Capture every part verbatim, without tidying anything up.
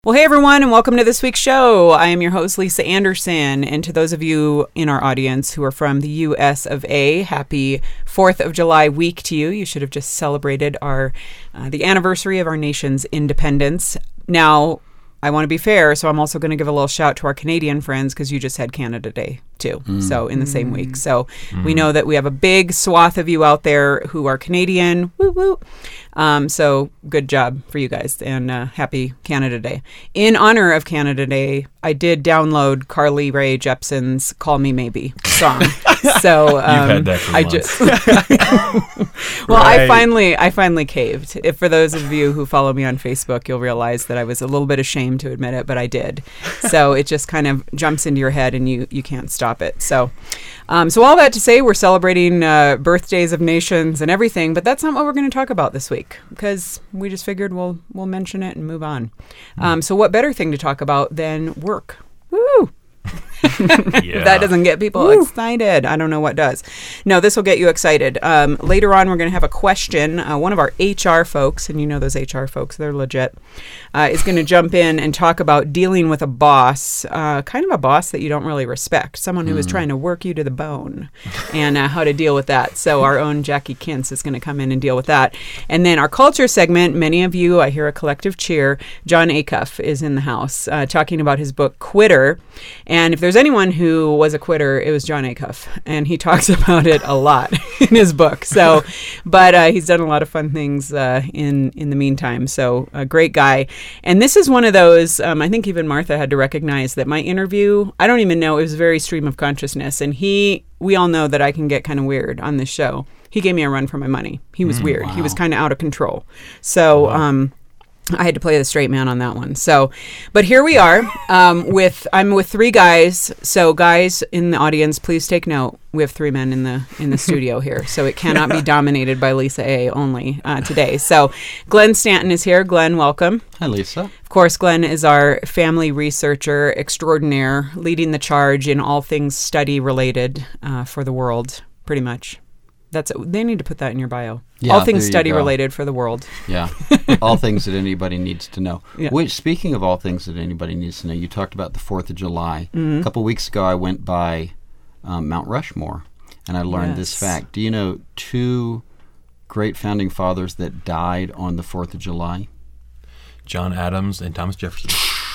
Well, hey, everyone, and welcome to this week's show. I am your host, Lisa Anderson, and to those of you in our audience who are from the U S of A, happy fourth of July week to you. You should have just celebrated our uh, the anniversary of our nation's independence. Now, I want to be fair, so I'm also going to give a little shout to our Canadian friends because you just had Canada Day, too, mm. so in the mm. same week. So mm. we know that we have a big swath of you out there who are Canadian. Woo woo. Um, so good job for you guys, and uh, happy Canada Day. In honor of Canada Day, I did download Carly Rae Jepsen's "Call Me Maybe" song. So um, you've had that for I months. just well, right. I finally, I finally caved. If for those of you who follow me on Facebook, you'll realize that I was a little bit ashamed to admit it, but I did. So it just kind of jumps into your head, and you you can't stop it. So, um, so all that to say, we're celebrating uh, birthdays of nations and everything, but that's not what we're going to talk about this week, because we just figured we'll we'll mention it and move on. Um, so what better thing to talk about than work? Woo! Yeah. That doesn't get people Woo. excited. I don't know what does. No, this will get you excited. Um, later on, we're going to have a question. Uh, one of our H R folks, and you know those H R folks, they're legit, uh, is going to jump in and talk about dealing with a boss, uh, kind of a boss that you don't really respect, someone who mm. is trying to work you to the bone, and uh, how to deal with that. So our own Jackie Kintz is going to come in and deal with that. And then our culture segment, many of you, I hear a collective cheer. Jon Acuff is in the house uh, talking about his book, Quitter. And if there's anyone who was a quitter, it was Jon Acuff, and he talks about it a lot in his book. So, but uh, he's done a lot of fun things uh, in in the meantime. So, a great guy. And this is one of those. Um, I think even Martha had to recognize that my interview. I don't even know. It was very stream of consciousness, and he. We all know that I can get kind of weird on this show. He gave me a run for my money. He was mm, weird. Wow. He was kind of out of control. So. Wow. Um, I had to play the straight man on that one. So, but here we are um, with, I'm with three guys. So guys in the audience, please take note. We have three men in the, in the studio here. So it cannot be dominated by Lisa A only uh, today. So Glenn Stanton is here. Glenn, welcome. Hi, Lisa. Of course, Glenn is our family researcher extraordinaire, leading the charge in all things study related uh, for the world, pretty much. That's they need to put that in your bio. Yeah, all things study related for the world. Yeah, all things that anybody needs to know. Yeah. Which, speaking of all things that anybody needs to know, you talked about the fourth of July. Mm-hmm. A couple weeks ago, I went by um, Mount Rushmore, and I learned yes. this fact. Do you know two great founding fathers that died on the fourth of July? John Adams and Thomas Jefferson.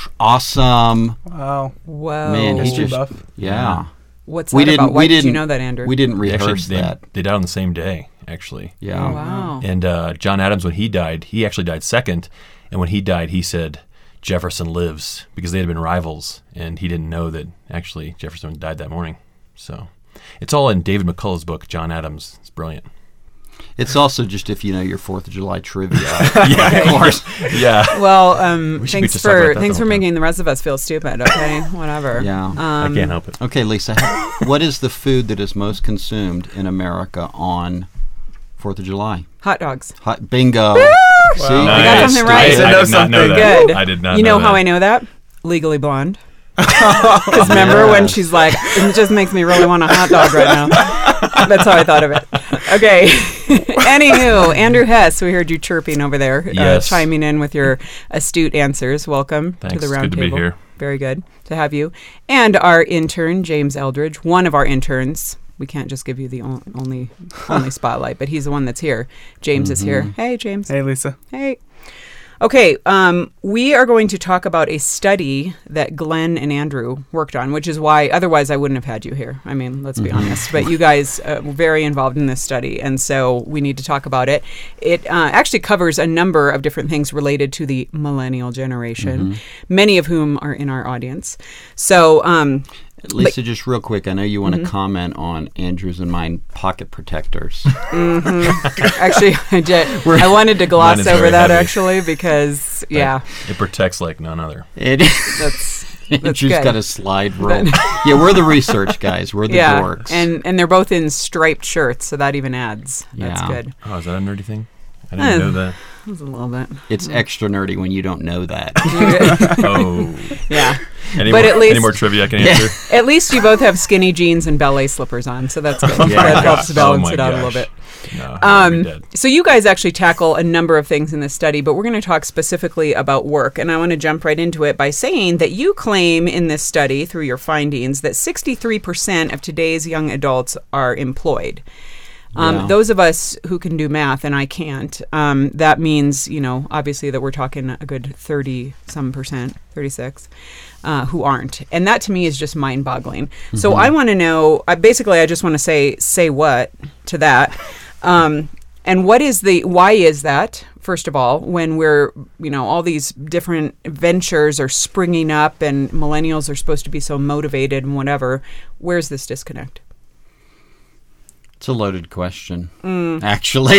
Awesome. Wow. Wow. Man, he History just, buff. Yeah. yeah. What's that we didn't, about? Why we did didn't, you know that, Andrew? We didn't rehearse actually, they, that. They died on the same day, actually. Yeah. Oh, wow. And uh, John Adams, when he died, he actually died second. And when he died, he said, Jefferson lives, because they had been rivals. And he didn't know that actually Jefferson died that morning. So it's all in David McCullough's book, John Adams. It's brilliant. It's also just if you know your fourth of July trivia. Yeah, of course. Yeah. Well, um, We thanks for thanks for making the rest of us feel stupid. Okay, whatever. Yeah. Um, I can't help it. Okay, Lisa, what is the food that is most consumed in America on fourth of July? Hot dogs. Hot bingo. Woo! See, Wow. I got Nice. something right. I, I know did not know something. that. Good. I did not You know, know how that. I know that? Legally Blonde. Because remember when she's like, it just makes me really want a hot dog right now. That's how I thought of it. Okay. Anywho, Andrew Hess, we heard you chirping over there, Yes. uh, chiming in with your astute answers. Welcome Thanks. to the It's round good to table. be here. Very good to have you. And our intern, James Eldridge, one of our interns. We can't just give you the on- only only spotlight, but he's the one that's here. James mm-hmm. is here. Hey, James. Hey, Lisa. Hey. Okay, um, we are going to talk about a study that Glenn and Andrew worked on, which is why otherwise I wouldn't have had you here. I mean, let's be mm-hmm. honest. But you guys uh, were very involved in this study, and so we need to talk about it. It uh, actually covers a number of different things related to the millennial generation, mm-hmm. many of whom are in our audience. So, um, Lisa, but, just real quick, I know you want to mm-hmm. comment on Andrew's and mine pocket protectors. Mm-hmm. Actually, I, did, I wanted to gloss over that, heavy. actually, because, yeah. It protects like none other. It That's... That's Andrew's good. got a slide rule. Yeah, we're the research guys. We're the yeah, dorks. and and they're both in striped shirts, so that even adds. That's yeah. good. Oh, is that a nerdy thing? I didn't uh, know that. It was a little bit. It's extra nerdy when you don't know that. Oh. Yeah. Any, but more, at least, any more trivia I can answer? At least you both have skinny jeans and ballet slippers on, so that's good. Yeah. That helps balance oh it out gosh. a little bit. No, Um, so you guys actually tackle a number of things in this study, but we're going to talk specifically about work. And I want to jump right into it by saying that you claim in this study, through your findings, that sixty-three percent of today's young adults are employed. Um, Yeah. Those of us who can do math, and I can't, um, that means, you know, obviously that we're talking a good thirty-some percent, thirty-six, uh, who aren't. And that to me is just mind-boggling. Mm-hmm. So I want to know, I, basically I just want to say, say what to that. Um, and what is the, why is that, first of all, when we're, you know, all these different ventures are springing up and millennials are supposed to be so motivated and whatever, where's this disconnect? It's a loaded question, mm. actually.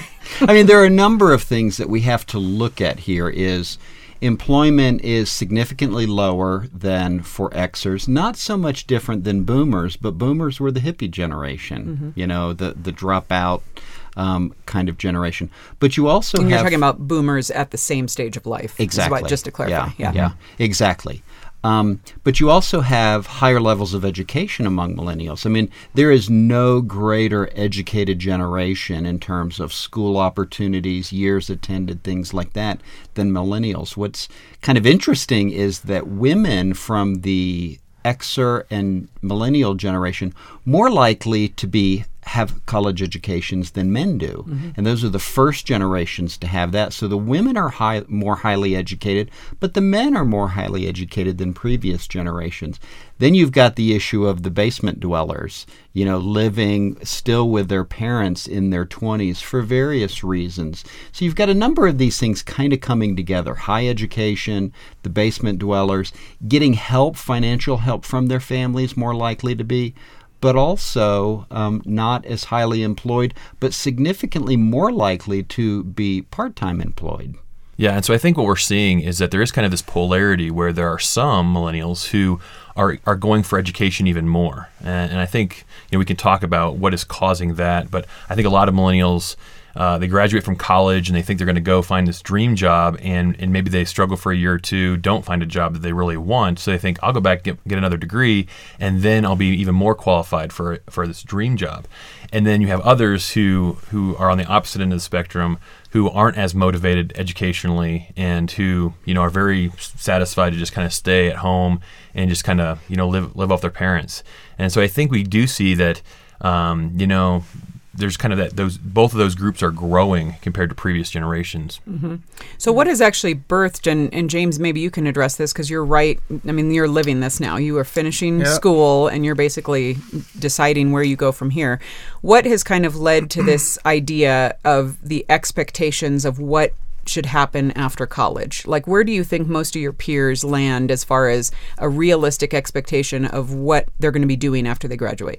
I mean, there are a number of things that we have to look at here. Is employment is significantly lower than for Xers, not so much different than boomers, but boomers were the hippie generation, mm-hmm. you know, the, the dropout um, kind of generation. But you also and have... You're talking about boomers at the same stage of life. Exactly. Is what, just to clarify. Yeah, yeah. yeah exactly. Um, but you also have higher levels of education among millennials. I mean, there is no greater educated generation in terms of school opportunities, years attended, things like that, than millennials. What's kind of interesting is that women from the Xer and millennial generation more likely to be have college educations than men do. Mm-hmm. And those are the first generations to have that. So the women are high, more highly educated, but the men are more highly educated than previous generations. Then you've got the issue of the basement dwellers, you know, living still with their parents in their twenties for various reasons. So you've got a number of these things kind of coming together. High education, the basement dwellers, getting help, financial help from their families more likely to be, but also um, not as highly employed, but significantly more likely to be part-time employed. Yeah, and so I think what we're seeing is that there is kind of this polarity where there are some millennials who are are going for education even more. And, and I think, you know, we can talk about what is causing that, but I think a lot of millennials, uh, they graduate from college and they think they're going to go find this dream job, and, and maybe they struggle for a year or two, don't find a job that they really want, so they think, I'll go back, get, get another degree, and then I'll be even more qualified for for this dream job. And then you have others who, who are on the opposite end of the spectrum, who aren't as motivated educationally and who, you know, are very satisfied to just kind of stay at home and just kind of, you know, live live off their parents. And so I think we do see that, um, you know, there's kind of that those both of those groups are growing compared to previous generations. Mm-hmm. So what is actually birthed, and, and James, maybe you can address this because you're right. I mean, you're living this now. You are finishing yep. school and you're basically deciding where you go from here. What has kind of led to this idea of the expectations of what should happen after college? Like, where do you think most of your peers land as far as a realistic expectation of what they're going to be doing after they graduate?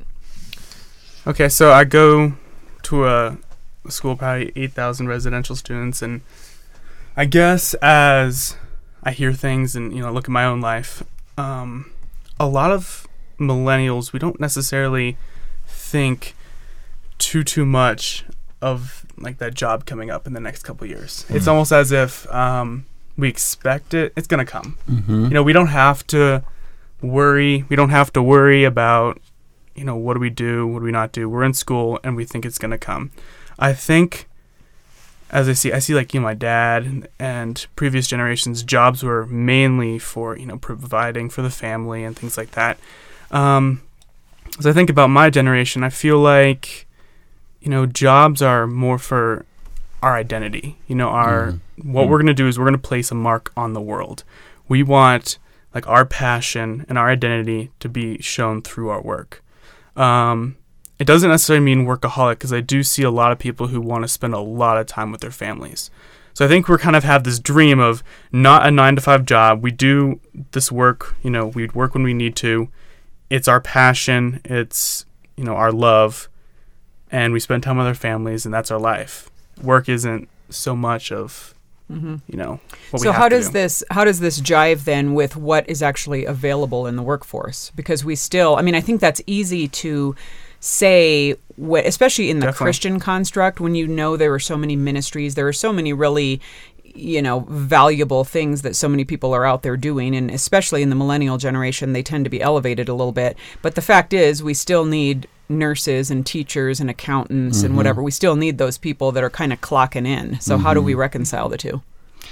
Okay, so I go to a, a school probably eight thousand residential students, and I guess as I hear things and, you know, look at my own life, um, a lot of millennials, we don't necessarily think too too much of like that job coming up in the next couple of years. Mm-hmm. It's almost as if um, we expect it, it's going to come. Mm-hmm. You know, we don't have to worry. We don't have to worry about, you know, what do we do? What do we not do? We're in school and we think it's going to come. I think as I see, I see like, you know, my dad and, and previous generations, jobs were mainly for, you know, providing for the family and things like that. Um, as I think about my generation, I feel like, you know, jobs are more for our identity. You know, our mm-hmm. what mm-hmm. we're going to do is we're going to place a mark on the world. We want like our passion and our identity to be shown through our work. Um, it doesn't necessarily mean workaholic, because I do see a lot of people who want to spend a lot of time with their families. So I think we're kind of have this dream of not a nine to five job. We do this work, you know, we work when we need to. It's our passion. It's, you know, our love, and we spend time with our families, and that's our life. Work isn't so much of, mm-hmm. you know, what so we have how to does do. this how does this jive then with what is actually available in the workforce? Because we still, I mean, I think that's easy to say, wh- especially in the Definitely. Christian construct, when you know there are so many ministries, there are so many really you know, valuable things that so many people are out there doing. And especially in the millennial generation, they tend to be elevated a little bit. But the fact is, we still need nurses and teachers and accountants mm-hmm. and whatever. We still need those people that are kind of clocking in. So mm-hmm. how do we reconcile the two?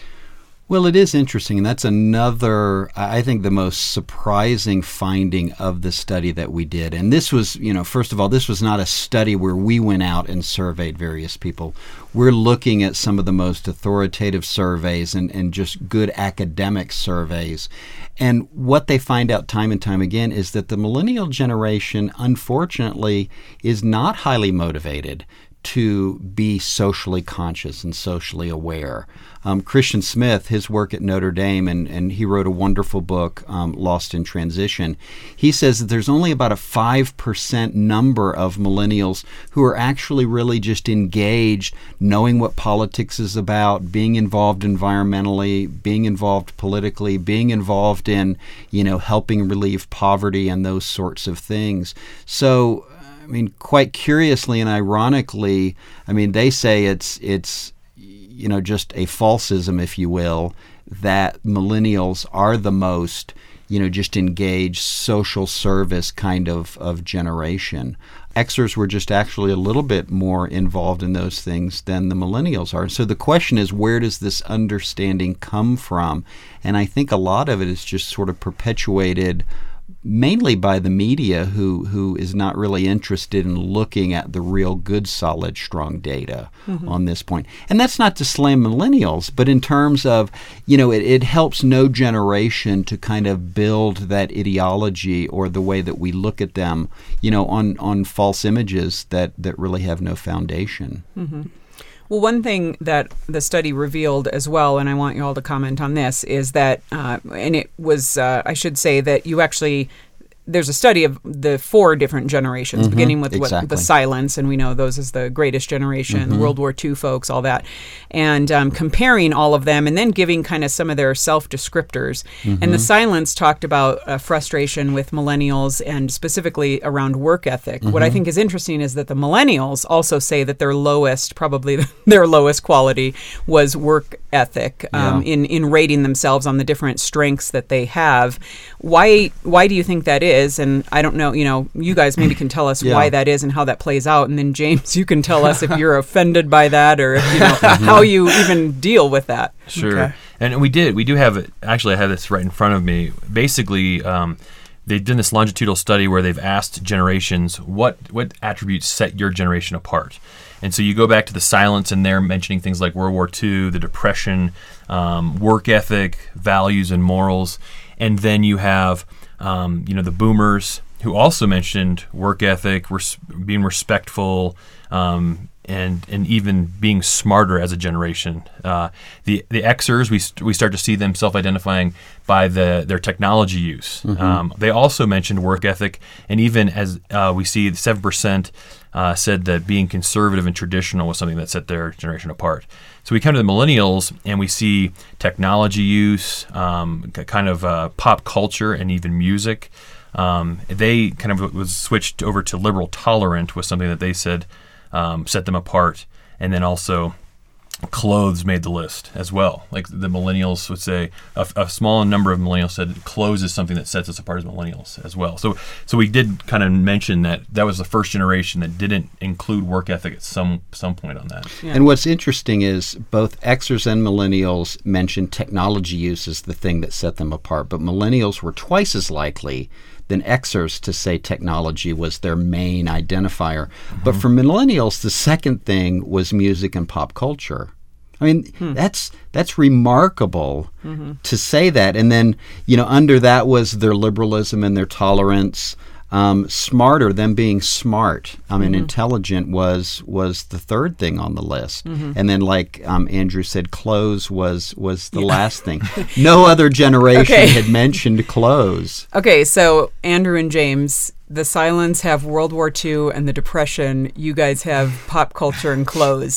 Well, it is interesting, and that's another, I think, the most surprising finding of the study that we did. And this was, you know, first of all, this was not a study where we went out and surveyed various people. We're looking at some of the most authoritative surveys and, and just good academic surveys. And what they find out time and time again is that the millennial generation, unfortunately, is not highly motivated to be socially conscious and socially aware. Um, Christian Smith, his work at Notre Dame, and, and he wrote a wonderful book, um, Lost in Transition. He says that there's only about a five percent number of millennials who are actually really just engaged, knowing what politics is about, being involved environmentally, being involved politically, being involved in, you know, helping relieve poverty and those sorts of things. So, I mean, quite curiously and ironically, I mean, they say it's, it's you know, just a falsism, if you will, that millennials are the most, you know, just engaged social service kind of, of generation. Xers were just actually a little bit more involved in those things than the millennials are. So the question is, where does this understanding come from? And I think a lot of it is just sort of perpetuated mainly by the media, who who is not really interested in looking at the real good, solid, strong data mm-hmm. on this point. And that's not to slam millennials, but in terms of, you know, it, it helps no generation to kind of build that ideology or the way that we look at them, you know, on, on false images that, that really have no foundation. Mm-hmm. Well, one thing that the study revealed as well, and I want you all to comment on this, is that, uh, and it was, uh, I should say that you actually, there's a study of the four different generations, mm-hmm, beginning with exactly. what, the silence, and we know those as the greatest generation, mm-hmm. the World War Two folks, all that, and um, comparing all of them, and then giving kind of some of their self-descriptors. Mm-hmm. And the silence talked about uh, frustration with millennials, and specifically around work ethic. Mm-hmm. What I think is interesting is that the millennials also say that their lowest, probably their lowest quality, was work ethic um, yeah. in in rating themselves on the different strengths that they have. Why why do you think that is? And I don't know, you know, you guys maybe can tell us yeah. why that is and how that plays out. And then James, you can tell us if you're offended by that, or if, you know, how you even deal with that. Sure. Okay. And we did. We do have it. Actually, I have this right in front of me. Basically, um, they've done this longitudinal study where they've asked generations what what attributes set your generation apart. And so you go back to the silence, and they're mentioning things like World War Two, the Depression, um, work ethic, values, and morals. And then you have, um, you know, the boomers, who also mentioned work ethic, res- being respectful, um, and and even being smarter as a generation. Uh, the the Xers, we st- we start to see them self-identifying by the their technology use. Mm-hmm. Um, they also mentioned work ethic, and even as uh, we see, seven percent uh, said that being conservative and traditional was something that set their generation apart. So we come to the millennials, and we see technology use, um, kind of uh, pop culture, and even music. Um, they kind of was switched over to liberal tolerant, was something that they said um, set them apart. And then also clothes made the list as well. Like the millennials would say, a, a small number of millennials said clothes is something that sets us apart as millennials as well. So so we did kind of mention that that was the first generation that didn't include work ethic at some some point on that. Yeah. And what's interesting is both Xers and millennials mentioned technology use as the thing that set them apart, but millennials were twice as likely than Xers to say technology was their main identifier. Mm-hmm. But for millennials, the second thing was music and pop culture. I mean, hmm. that's that's remarkable mm-hmm. to say that. And then, you know, under that was their liberalism and their tolerance. Um, smarter, them being smart, I mean, mm-hmm. intelligent was was the third thing on the list. Mm-hmm. And then, like um, Andrew said, clothes was, was the yeah. last thing. No other generation okay. had mentioned clothes. Okay, so Andrew and James, the silence have World War Two and the Depression. You guys have pop culture and clothes.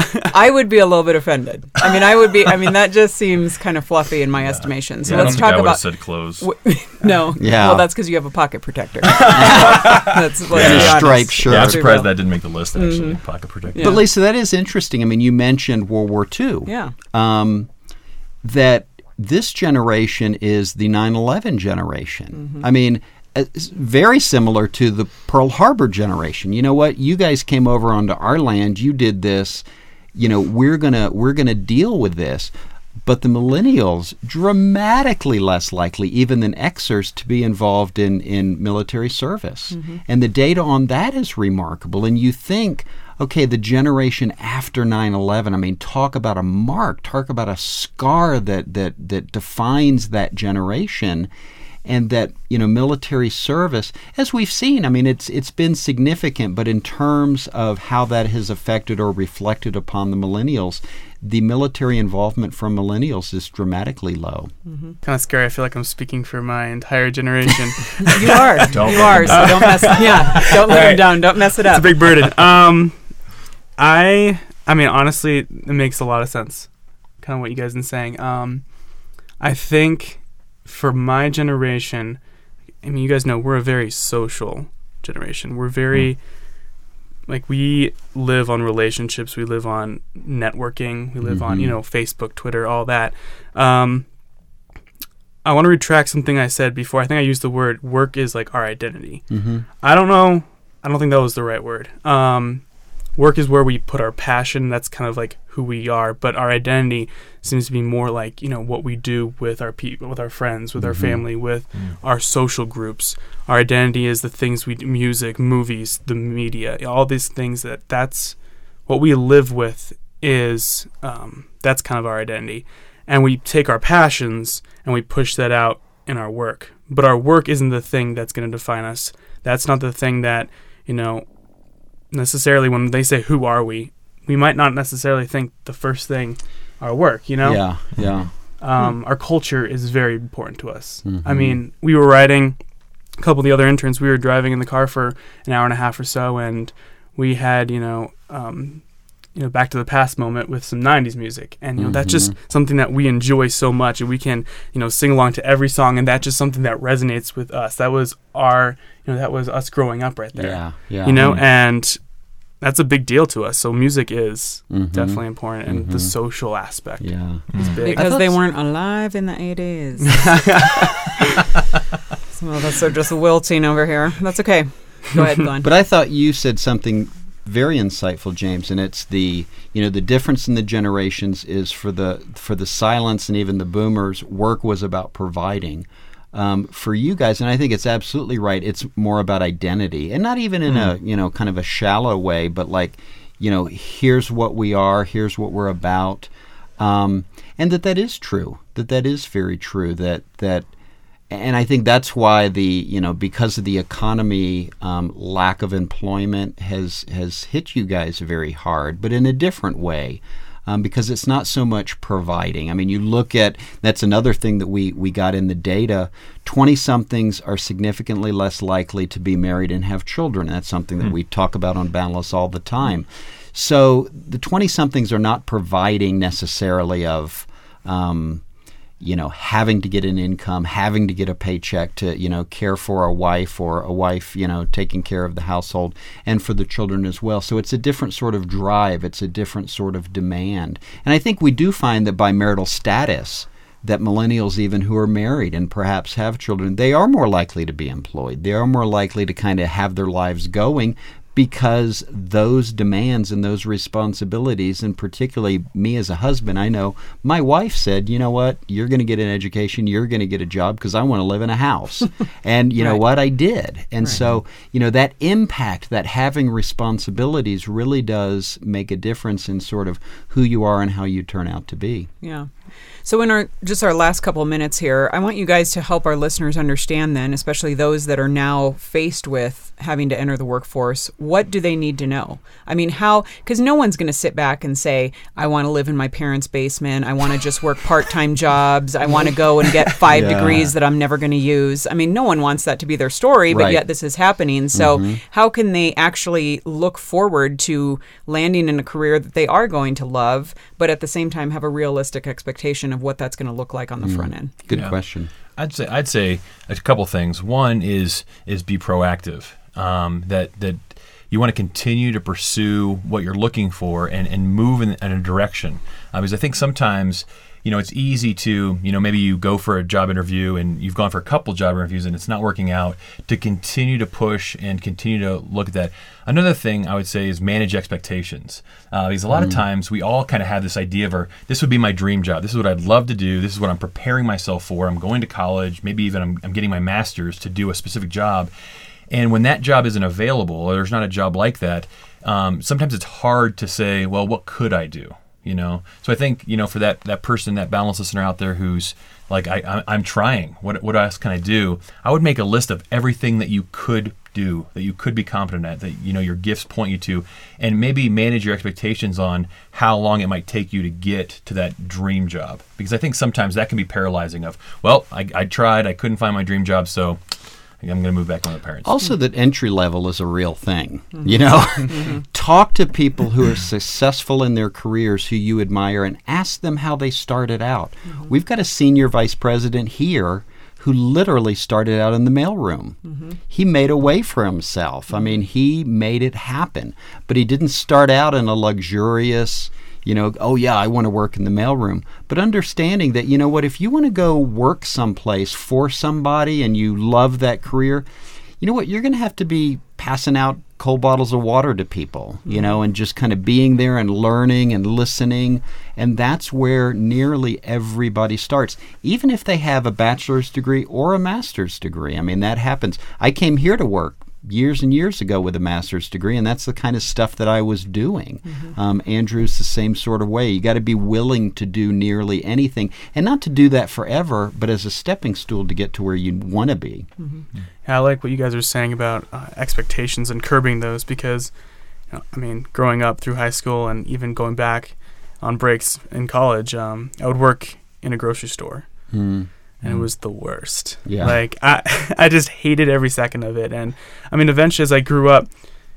I would be a little bit offended. I mean, I would be. I mean, that just seems kind of fluffy in my yeah. estimation. So yeah, let's I don't talk think I about. Said clothes. W- no. Yeah. Well, that's because you have a pocket protector. That's let's and be a striped shirt. Yeah, I'm surprised that didn't make the list. Actually, mm-hmm. pocket protector. Yeah. But Lisa, that is interesting. I mean, you mentioned World War Two. Yeah. Um, that this generation is the nine eleven generation. Mm-hmm. I mean, it's very similar to the Pearl Harbor generation. You know what? You guys came over onto our land. You did this. You know, we're gonna we're gonna deal with this. But the millennials, dramatically less likely, even than Xers, to be involved in, in military service. Mm-hmm. And the data on that is remarkable. And you think, okay, the generation after nine eleven, I mean, talk about a mark, talk about a scar that, that, that defines that generation. And that, you know, military service, as we've seen, I mean, it's it's been significant, but in terms of how that has affected or reflected upon the millennials, the military involvement from millennials is dramatically low. Mm-hmm. Kind of scary. I feel like I'm speaking for my entire generation. You are. Don't you are. So don't mess. Yeah. Don't let right. them down. Don't mess it up. It's a big burden. Um, I. I mean, honestly, it makes a lot of sense. Kind of what you guys have been saying. Um, I think. For my generation, I mean, you guys know we're a very social generation. We're very, mm. like, we live on relationships. We live on networking. We live mm-hmm. on, you know, Facebook, Twitter, all that. Um, I want to retract something I said before. I think I used the word work is like our identity. Mm-hmm. I don't know. I don't think that was the right word. Um, work is where we put our passion. That's kind of like who we are. But our identity seems to be more like, you know, what we do with our people, with our friends, with mm-hmm. our family, with mm. our social groups. Our identity is the things we do, music, movies, the media, all these things that that's what we live with is, um, that's kind of our identity. And we take our passions and we push that out in our work. But our work isn't the thing that's going to define us. That's not the thing that, you know, necessarily when they say, who are we? We might not necessarily think the first thing our work, you know? Yeah, yeah. Um, mm. Our culture is very important to us. Mm-hmm. I mean, we were riding, a couple of the other interns, we were driving in the car for an hour and a half or so, and we had, you know, um, you know, Back to the Past moment with some nineties music. And, you know, mm-hmm. that's just something that we enjoy so much, and we can, you know, sing along to every song, and that's just something that resonates with us. That was our, you know, that was us growing up right there. Yeah, yeah. You know, mm-hmm. and that's a big deal to us. So music is mm-hmm. definitely important, and mm-hmm. the social aspect yeah. is big. Because they weren't alive in the eighties. Well, that's so just wilting over here. That's okay. Go ahead, Glenn. But I thought you said something very insightful, James, and it's the, you know, the difference in the generations is for the for the silence and even the boomers, work was about providing. Um, for you guys, and I think it's absolutely right, it's more about identity, and not even in mm. a, you know, kind of a shallow way, but like, you know, here's what we are, here's what we're about, um, and that that is true, that that is very true, that that, and I think that's why the, you know, because of the economy, um, lack of employment has has hit you guys very hard, but in a different way. Um, because it's not so much providing. I mean, you look at, that's another thing that we, we got in the data, twenty-somethings are significantly less likely to be married and have children. That's something that mm. we talk about on Boundless all the time. So the twenty-somethings are not providing necessarily of, um, you know, having to get an income, having to get a paycheck to, you know, care for a wife, or a wife, you know, taking care of the household and for the children as well. So it's a different sort of drive. It's a different sort of demand. And I think we do find that by marital status, that millennials even who are married and perhaps have children, they are more likely to be employed. They are more likely to kind of have their lives going, because those demands and those responsibilities, and particularly me as a husband, I know my wife said, you know what, you're going to get an education, you're going to get a job because I want to live in a house. And you right. know what, I did. And right. so, you know, that impact, that having responsibilities really does make a difference in sort of who you are and how you turn out to be. Yeah. So in our just our last couple of minutes here, I want you guys to help our listeners understand then, especially those that are now faced with having to enter the workforce, what do they need to know? I mean, how, because no one's going to sit back and say, I want to live in my parents' basement. I want to just work part-time jobs. I want to go and get five yeah. degrees that I'm never going to use. I mean, no one wants that to be their story, but right. yet this is happening. So mm-hmm. how can they actually look forward to landing in a career that they are going to love, but at the same time have a realistic expectation of what that's going to look like on the mm. front end? Good yeah. question. I'd say I'd say a couple things. One is is be proactive. Um, that that you want to continue to pursue what you're looking for and, and move in, in a direction. Uh, because I think sometimes, you know, it's easy to, you know, maybe you go for a job interview and you've gone for a couple job interviews and it's not working out, to continue to push and continue to look at that. Another thing I would say is manage expectations. Uh, because a lot mm. of times we all kind of have this idea of, our, this would be my dream job. This is what I'd love to do. This is what I'm preparing myself for. I'm going to college. Maybe even I'm, I'm getting my master's to do a specific job. And when that job isn't available, or there's not a job like that, um, sometimes it's hard to say, well, what could I do? You know, so I think, you know, for that that person, that balanced listener out there who's like, I, I, I'm trying. What what else can I do? I would make a list of everything that you could do, that you could be competent at, that, you know, your gifts point you to, and maybe manage your expectations on how long it might take you to get to that dream job. Because I think sometimes that can be paralyzing of, well, I, I tried, I couldn't find my dream job, so I'm going to move back to my parents. Also, that entry level is a real thing. Mm-hmm. You know, mm-hmm. Talk to people who are successful in their careers who you admire and ask them how they started out. Mm-hmm. We've got a senior vice president here who literally started out in the mailroom. Mm-hmm. He made a way for himself. I mean, he made it happen. But he didn't start out in a luxurious, you know, oh yeah, I want to work in the mailroom. But understanding that, you know what, if you want to go work someplace for somebody and you love that career, you know what, you're going to have to be passing out cold bottles of water to people, you know, and just kind of being there and learning and listening. And that's where nearly everybody starts, even if they have a bachelor's degree or a master's degree. I mean, that happens. I came here to work years and years ago with a master's degree, and that's the kind of stuff that I was doing. Mm-hmm. Um, Andrew's the same sort of way. You got to be willing to do nearly anything, and not to do that forever, but as a stepping stool to get to where you want to be. Mm-hmm. Yeah, I like what you guys are saying about uh, expectations and curbing those, because, you know, I mean, growing up through high school and even going back on breaks in college, um, I would work in a grocery store. Mm. And it was the worst. Yeah. Like, I I just hated every second of it. And, I mean, eventually as I grew up,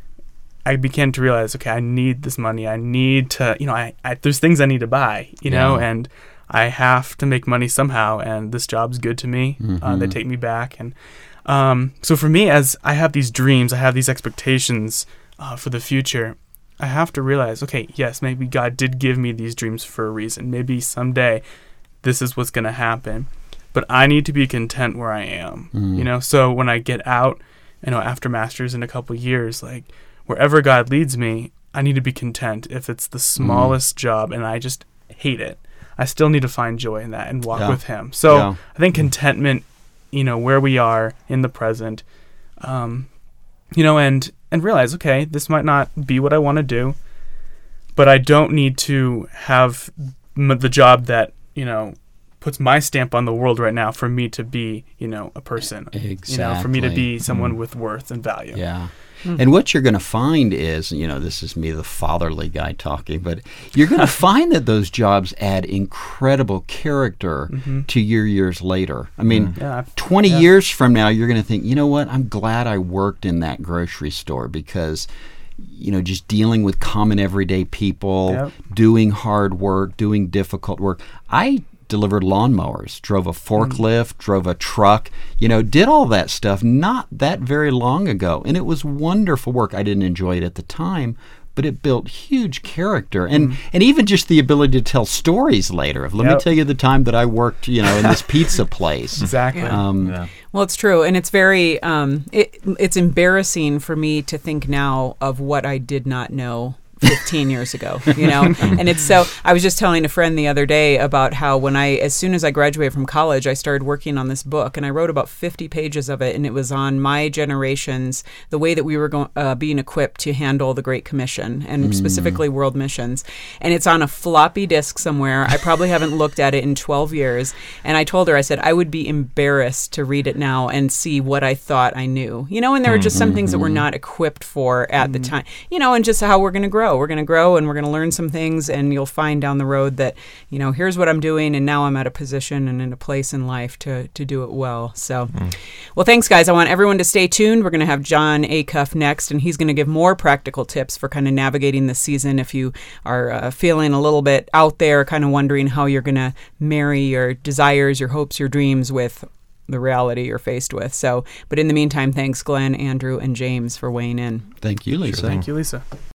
I began to realize, okay, I need this money. I need to, you know, I, I there's things I need to buy, you yeah. know, and I have to make money somehow. And this job's good to me. Mm-hmm. Uh, they take me back. And um, so for me, as I have these dreams, I have these expectations uh, for the future, I have to realize, okay, yes, maybe God did give me these dreams for a reason. Maybe someday this is what's going to happen. But I need to be content where I am, mm. you know? So when I get out, you know, after master's in a couple of years, like, wherever God leads me, I need to be content. If it's the smallest mm. job and I just hate it, I still need to find joy in that and walk yeah. with Him. So yeah. I think contentment, you know, where we are in the present, um, you know, and, and realize, okay, this might not be what I want to do, but I don't need to have m- the job that, you know, puts my stamp on the world right now for me to be, you know, a person. Exactly. You know, for me to be someone mm. with worth and value. Yeah. Mm-hmm. And what you're going to find is, you know, this is me, the fatherly guy talking, but you're going to find that those jobs add incredible character mm-hmm. to your years later. I mean, mm-hmm. yeah, twenty yeah. years from now, you're going to think, you know what, I'm glad I worked in that grocery store, because, you know, just dealing with common everyday people, yep. doing hard work, doing difficult work. I delivered lawnmowers, drove a forklift, mm. drove a truck, you know, did all that stuff not that very long ago. And it was wonderful work. I didn't enjoy it at the time, but it built huge character. And mm. and even just the ability to tell stories later. Let yep. me tell you the time that I worked, you know, in this pizza place. Exactly. Um, yeah. Well, it's true. And it's very, um, it, it's embarrassing for me to think now of what I did not know fifteen years ago, you know? And it's so, I was just telling a friend the other day about how when I, as soon as I graduated from college, I started working on this book, and I wrote about fifty pages of it, and it was on my generation's, the way that we were going, uh, being equipped to handle the Great Commission, and mm. specifically world missions. And it's on a floppy disk somewhere. I probably haven't looked at it in twelve years. And I told her, I said, I would be embarrassed to read it now and see what I thought I knew, you know? And there were just some mm-hmm. things that we're not equipped for at mm. the time, you know, and just how we're going to grow. We're going to grow and we're going to learn some things, and you'll find down the road that, you know, here's what I'm doing, and now I'm at a position and in a place in life to to do it well. So, mm. well, thanks, guys. I want everyone to stay tuned. We're going to have John Acuff next, and he's going to give more practical tips for kind of navigating the season if you are uh, feeling a little bit out there, kind of wondering how you're going to marry your desires, your hopes, your dreams with the reality you're faced with. So, but in the meantime, thanks, Glenn, Andrew, and James for weighing in. Thank you, Lisa. Sure, thank you, Lisa.